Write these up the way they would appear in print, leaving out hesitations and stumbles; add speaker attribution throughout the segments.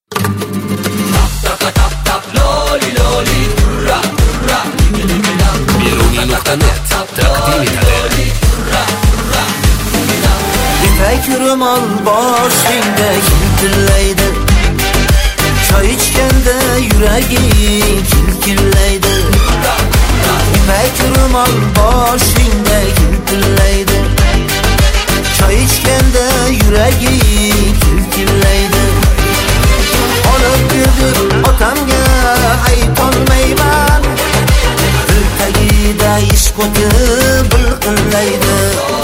Speaker 1: Beruniy.net taqdim etadi.
Speaker 2: İpek ro'mol boshingda kiltillaydi, choy ichganda yuraging kilkillaydi. İpek ro'mol boshingda kiltillaydi, choy ichganda yuraging kilkillaydi. Olib berdim otamga aytolmayman, dil tagida ishq o'ti bilqillaydi.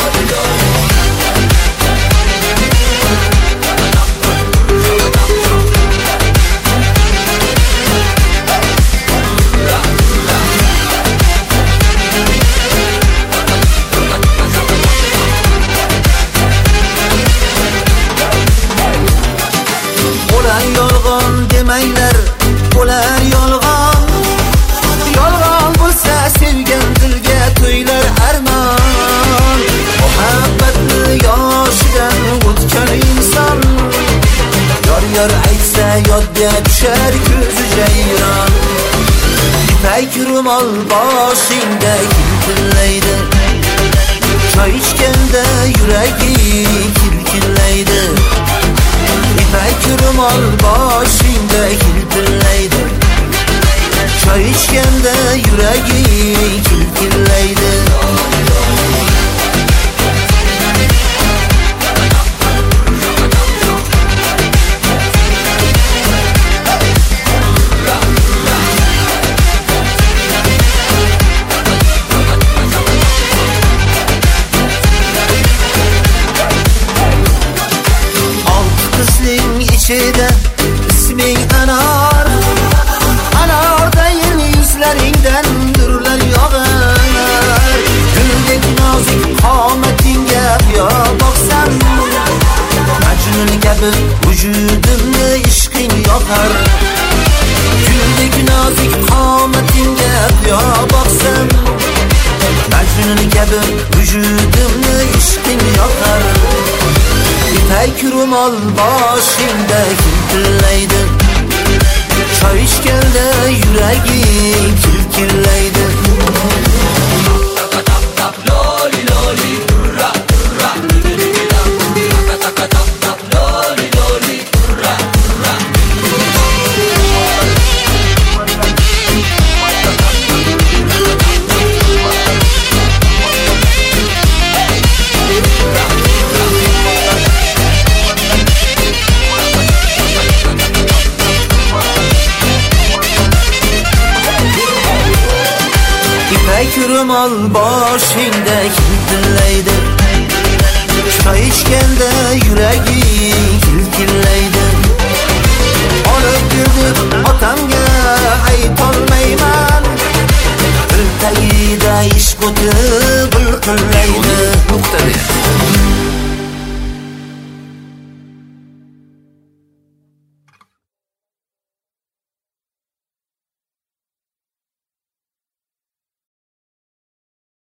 Speaker 2: Yolg'on demanglar, bo'lar yolg'on. Yolg'on bo'lsa sevgan dilga to'ylar armon. Muhabbatni yoshidan o'tgan inson, yor aytsa yodga tushar ko'zi jayron. İpek ro'mol boshingda kiltillaydi, choy ichganda yuraging kilkillaydi. İpek ro'mol boshingda kiltillaydi, choy ichganda yuraging kilkillaydi. İçide isming Anor, Anordayin yuzlaringdan nurlar yog'ar. Guldek nozik qomatingga yo boqsam, Majnun kabi vujudimni ishqing yoqar. Guldek nozik qomatingga yo boqsam, Majnun kabi vujudimni ishqing yoqar. İpek ro'mol boshingda kiltillaydi, choy ichganda yuraging kilkillaydi. İpek ro'mol boshingda kiltillaydi, choy ichganda yuraging kilkillaydi. Olib berdim